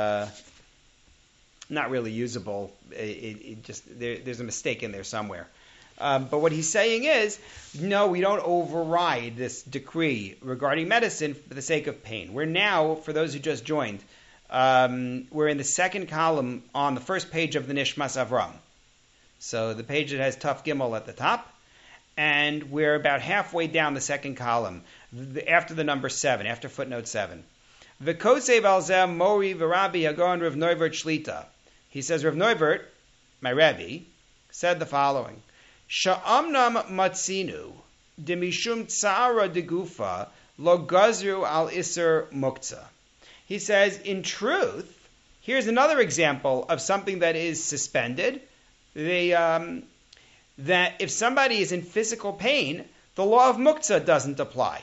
really usable. It just there's a mistake in there somewhere. But what he's saying is, no, we don't override this decree regarding medicine for the sake of pain. We're now, for those who just joined, we're in the second column on the first page of the Nishmas Avram. So the page that has Taf Gimel at the top, and we're about halfway down the second column, after the number 7, after footnote 7. V'kosev alzeh mori v'rabi Hagon Rav Noivert Shlita. He says, Rav Noivert, my Rebbe, said the following. Sha'amnam matzinu demishum tsara de gufa lo gazru al iser muktzah. He says, in truth, here's another example of something that is suspended. That if somebody is in physical pain, the law of muktzah doesn't apply.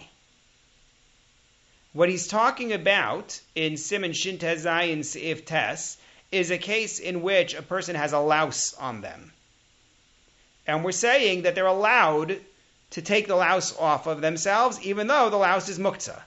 What he's talking about in Siman Shin Tez Zayin Seif Tes is a case in which a person has a louse on them. And we're saying that they're allowed to take the louse off of themselves, even though the louse is muktzah.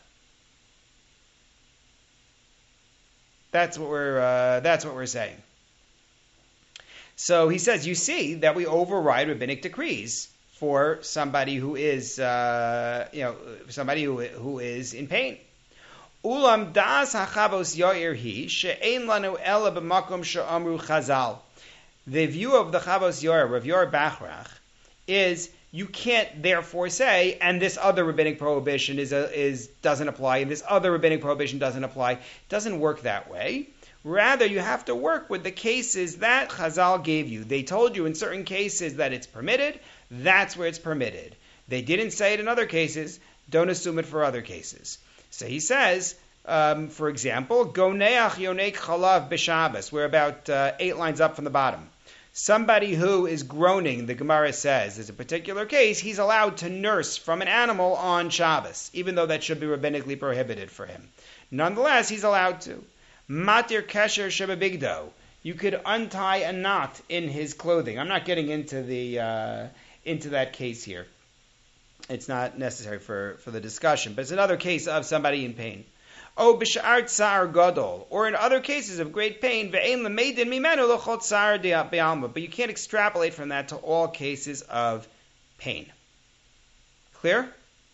That's what we're saying. So he says, you see that we override rabbinic decrees for somebody who is, somebody who is in pain. Ulam das hachavos yoir hi she'ein lanu ela b'makom she'amru chazal. The view of the Chavos Yoir, Rav Yor Bachrach, is you can't therefore say, and this other rabbinic prohibition doesn't apply, and this other rabbinic prohibition doesn't apply. It doesn't work that way. Rather, you have to work with the cases that Chazal gave you. They told you in certain cases that it's permitted. That's where it's permitted. They didn't say it in other cases. Don't assume it for other cases. So he says, for example, Goneach Yonek Chalav B'Shabbos. We're about 8 lines up from the bottom. Somebody who is groaning, the Gemara says, is a particular case, he's allowed to nurse from an animal on Shabbos, even though that should be rabbinically prohibited for him. Nonetheless, he's allowed to. Matir Kesher Shebabigdo. You could untie a knot in his clothing. I'm not getting into that case here. It's not necessary for the discussion, but it's another case of somebody in pain. Oh, b'sha'ar tsar gadol, or in other cases of great pain, ve'ein l'meidin mimenu l'chol tsar be'alma. But you can't extrapolate from that to all cases of pain. Clear?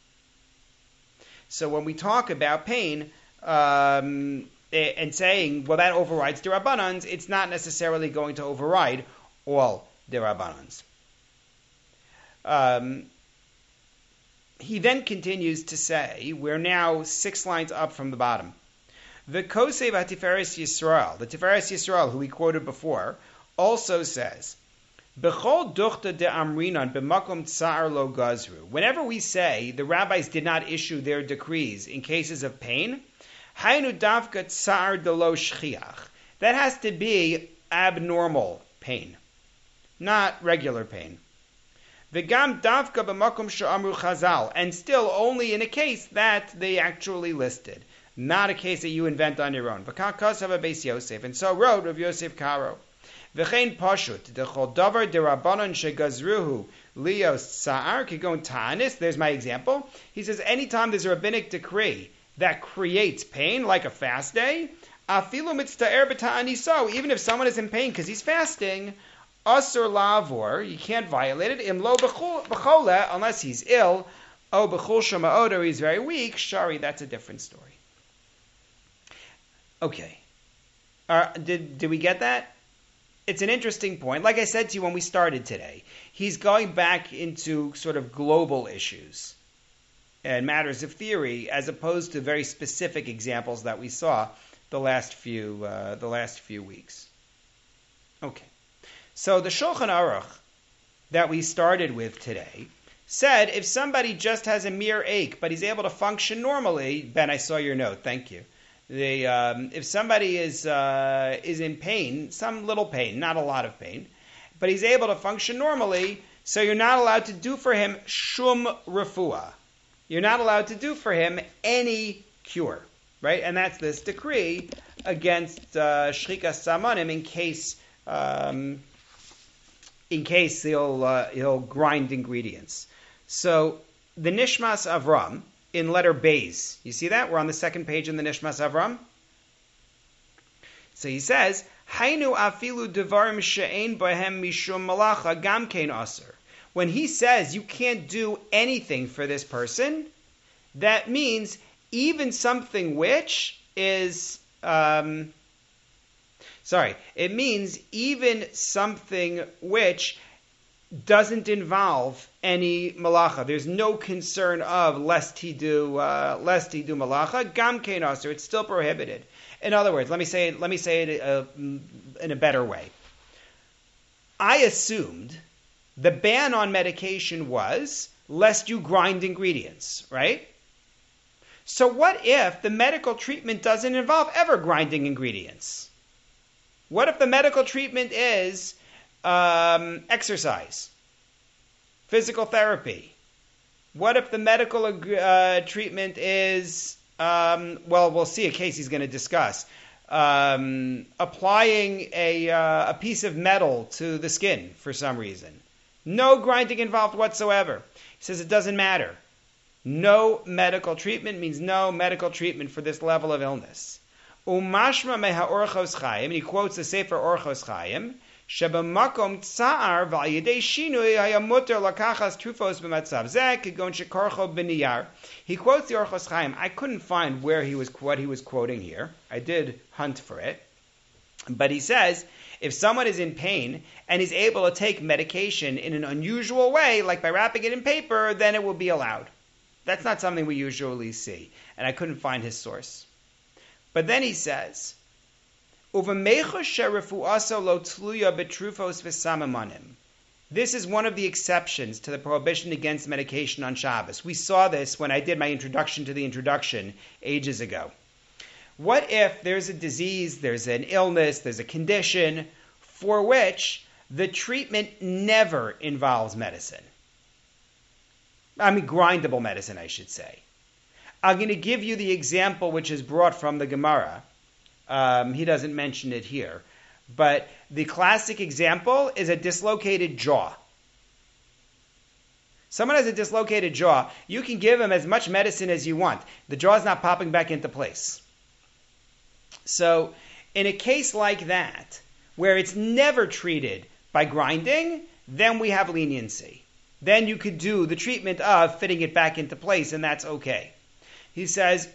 So when we talk about pain and saying, well, that overrides derabbanans, it's not necessarily going to override all derabbanans. He then continues to say, we're now 6 lines up from the bottom. The Kosev HaTiferes Yisrael, the Tiferes Yisrael, who we quoted before, also says, B'chol duchta de amrinan b'makom tsar lo gazru. Whenever we say the rabbis did not issue their decrees in cases of pain, hainu davka tsar de lo shchiach. That has to be abnormal pain, not regular pain. V'gam davka b'makom she'amru chazal, and still only in a case that they actually listed, not a case that you invent on your own. V'kach kasav Beis Yosef, and so wrote Rav Yosef Karo. V'chein pashut dechol davar derabbanon shegazruhu lios sa'ar kigon ta'anis. There's my example. He says anytime there's a rabbinic decree that creates pain, like a fast day, afilu mitzta'er b'ta'aniso, even if someone is in pain because he's fasting, asur lavor, you can't violate it, im lo b'chole, unless he's ill, o b'chol shema'od, or he's very weak, shari, that's a different story. Okay. Did we get that? It's an interesting point. Like I said to you when we started today, he's going back into sort of global issues and matters of theory, as opposed to very specific examples that we saw the last few weeks. Okay. So the Shulchan Aruch that we started with today said if somebody just has a mere ache, but he's able to function normally, Ben, I saw your note, thank you. If somebody is in pain, some little pain, not a lot of pain, but he's able to function normally, so you're not allowed to do for him shum refuah. You're not allowed to do for him any cure, right? And that's this decree against shrikas samanim in case he'll grind ingredients. So the Nishmas Avram in letter Beis, you see that? We're on the second page in the Nishmas Avram. So he says, Hainu afilu devarim she'ein bohem mishum malacha gam kein aser. When he says you can't do anything for this person, that means even something which is it means even something which doesn't involve any malacha. There's no concern of lest he do malacha. Gam kein aser. It's still prohibited. In other words, let me say it in a better way. I assumed the ban on medication was lest you grind ingredients, right? So what if the medical treatment doesn't involve ever grinding ingredients? What if the medical treatment is exercise, physical therapy? What if the medical treatment is, we'll see a case he's going to discuss, applying a piece of metal to the skin for some reason. No grinding involved whatsoever. He says it doesn't matter. No medical treatment means no medical treatment for this level of illness. Umashma meha Orchos Chaim, and he quotes the Sefer Orchos Chaim, Shebamakom tsa'ar v'al-yedei shinui haya muter lakachas trufos b'matzav zeh kegon shekarcho b'niyar. He quotes the Orchos Chaim. I couldn't find what he was quoting here. I did hunt for it. But he says, if someone is in pain and is able to take medication in an unusual way, like by wrapping it in paper, then it will be allowed. That's not something we usually see. And I couldn't find his source. But then he says, this is one of the exceptions to the prohibition against medication on Shabbos. We saw this when I did my introduction to the introduction ages ago. What if there's a disease, there's an illness, there's a condition for which the treatment never involves medicine? Grindable medicine, I should say. I'm going to give you the example which is brought from the Gemara. He doesn't mention it here. But the classic example is a dislocated jaw. Someone has a dislocated jaw. You can give him as much medicine as you want. The jaw is not popping back into place. So in a case like that, where it's never treated by grinding, then we have leniency. Then you could do the treatment of fitting it back into place, and that's okay. He says,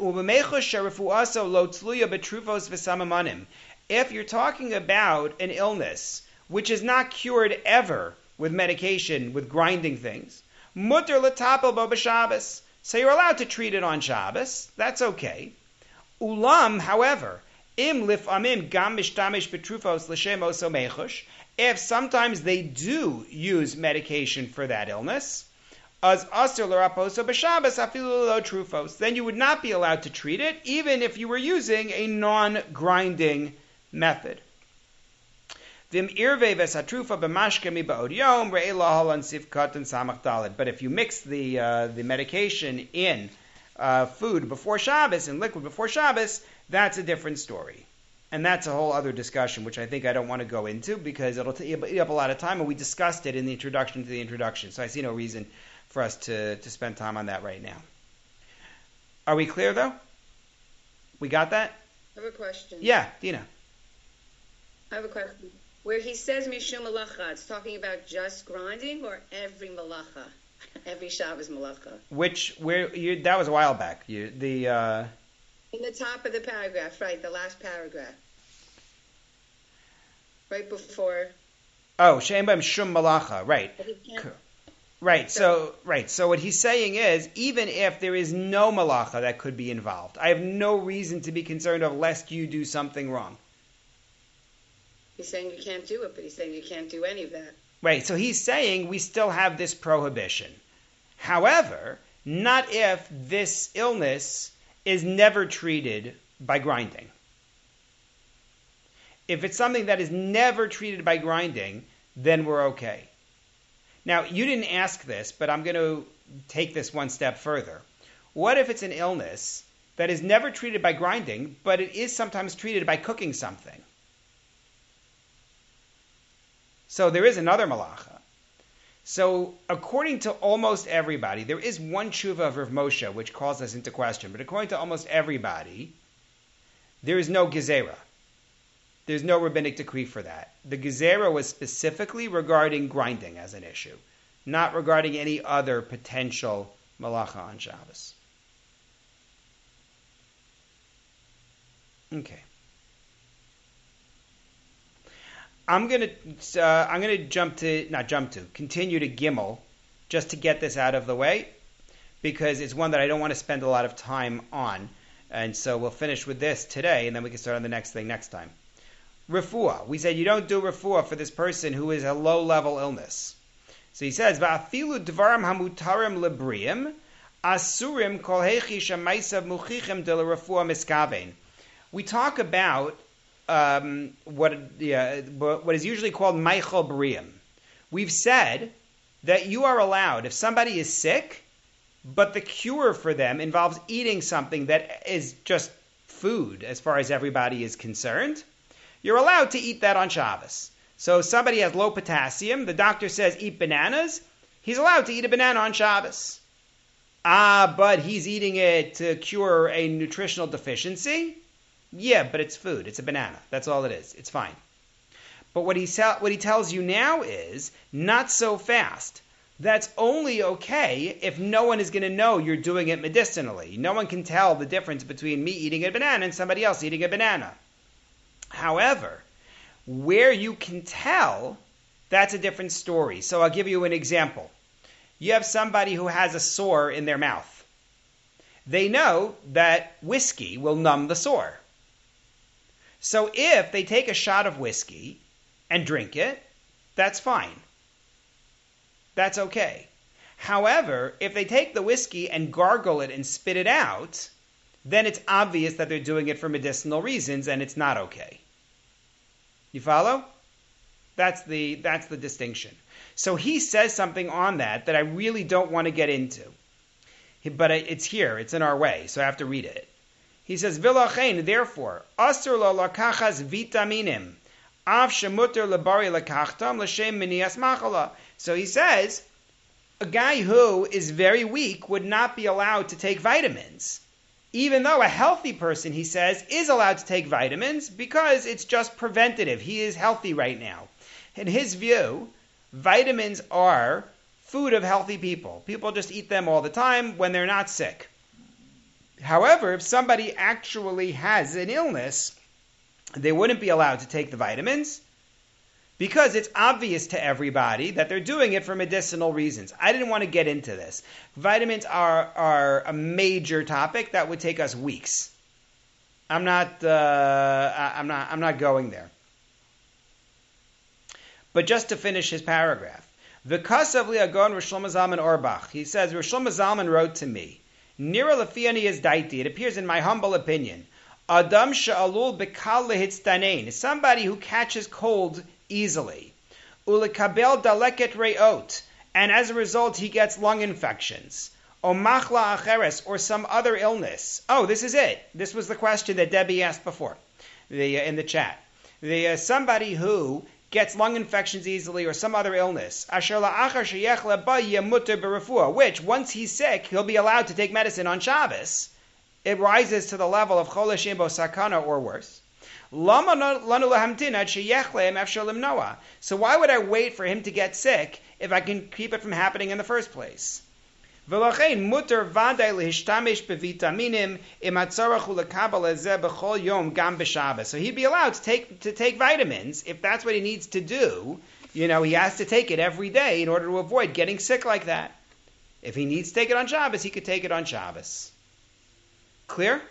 if you're talking about an illness which is not cured ever with medication, with grinding things, mutter l'tapel bo b'Shabbos, so you're allowed to treat it on Shabbos. That's okay. Ulam, however, im lifamim gam mishtamish betrufos l'shem oso mechush, if sometimes they do use medication for that illness, as asur l'raposo b'Shabbos afilu lo trufos, then you would not be allowed to treat it, even if you were using a non-grinding method. But if you mix the medication in food before Shabbos, in liquid before Shabbos, that's a different story. And that's a whole other discussion, which I think I don't want to go into because it'll eat up a lot of time, and we discussed it in the introduction to the introduction. So I see no reason for us to spend time on that right now. Are we clear, though? We got that? I have a question. Yeah, Dina. I have a question. Where he says Mishum Malacha, it's talking about just grinding or every Malacha? Every Shabbos Malacha? That was a while back. In the top of the paragraph, right, the last paragraph. Right before. Oh, She'en B'hem Shum Malacha, right. Right, so what he's saying is, even if there is no malacha that could be involved, I have no reason to be concerned of lest you do something wrong. He's saying you can't do it, but he's saying you can't do any of that. Right, so he's saying we still have this prohibition. However, not if this illness is never treated by grinding. If it's something that is never treated by grinding, then we're okay. Now, you didn't ask this, but I'm going to take this one step further. What if it's an illness that is never treated by grinding, but it is sometimes treated by cooking something. So there is another malacha. So according to almost everybody, there is one tshuva of Rav Moshe which calls us into question, but according to almost everybody, there is no gezerah. There's no rabbinic decree for that. The gezerah was specifically regarding grinding as an issue, not regarding any other potential malacha on Shabbos. Okay. I'm gonna continue to Gimel, just to get this out of the way, because it's one that I don't want to spend a lot of time on, and so we'll finish with this today, and then we can start on the next thing next time. Refuah. We said you don't do refuah for this person who is a low-level illness. So he says, "Va'afilu dvarim hamutarim lebriim, asurim kol hechi shemaisav muchichem de refuah miskavein." We talk about what is usually called Meichel Briam. We've said that you are allowed, if somebody is sick, but the cure for them involves eating something that is just food as far as everybody is concerned, you're allowed to eat that on Shabbos. So if somebody has low potassium, the doctor says eat bananas, he's allowed to eat a banana on Shabbos. But he's eating it to cure a nutritional deficiency? Yeah, but it's food. It's a banana. That's all it is. It's fine. But what he tells you now is, not so fast. That's only okay if no one is going to know you're doing it medicinally. No one can tell the difference between me eating a banana and somebody else eating a banana. However, where you can tell, that's a different story. So I'll give you an example. You have somebody who has a sore in their mouth. They know that whiskey will numb the sore. So if they take a shot of whiskey and drink it, that's fine. That's okay. However, if they take the whiskey and gargle it and spit it out, then it's obvious that they're doing it for medicinal reasons and it's not okay. You follow? That's the distinction. So he says something on that I really don't want to get into. But it's here. It's in our way, so I have to read it. He says, "V'lachein, therefore, asur lo lakachas vitaminim, av shemuter lebari lakachtam l'shem minias machala." So he says, a guy who is very weak would not be allowed to take vitamins, even though a healthy person, he says, is allowed to take vitamins because it's just preventative. He is healthy right now. In his view, vitamins are food of healthy people. People just eat them all the time when they're not sick. However, if somebody actually has an illness, they wouldn't be allowed to take the vitamins because it's obvious to everybody that they're doing it for medicinal reasons. I didn't want to get into this. Vitamins are a major topic that would take us weeks. I'm not going there. But just to finish his paragraph, V'kasav li agon Rosh Shlomo Zalman Auerbach. He says, Rosh Shlomo Zalman wrote to me, Nira lefiani is daiti. It appears in my humble opinion. Adam she'alul bekal lehitzdanein is somebody who catches cold easily. Ulekabel daleket re'ot, and as a result he gets lung infections. O machla acheres, or some other illness. Oh, this is it. This was the question that Debbie asked before in the chat. Somebody who gets lung infections easily or some other illness, which, once he's sick, he'll be allowed to take medicine on Shabbos. It rises to the level of chol hashem bo sakana or worse. So why would I wait for him to get sick if I can keep it from happening in the first place? So he'd be allowed to take vitamins if that's what he needs to do. He has to take it every day in order to avoid getting sick like that. If he needs to take it on Shabbos, he could take it on Shabbos. Clear?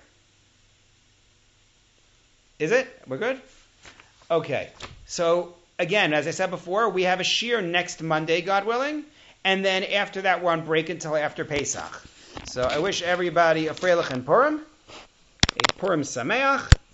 Is it? We're good? Okay. So, again, as I said before, we have a shiur next Monday, God willing. And then after that, we're on break until after Pesach. So I wish everybody a Freilich and Purim, a Purim Sameach.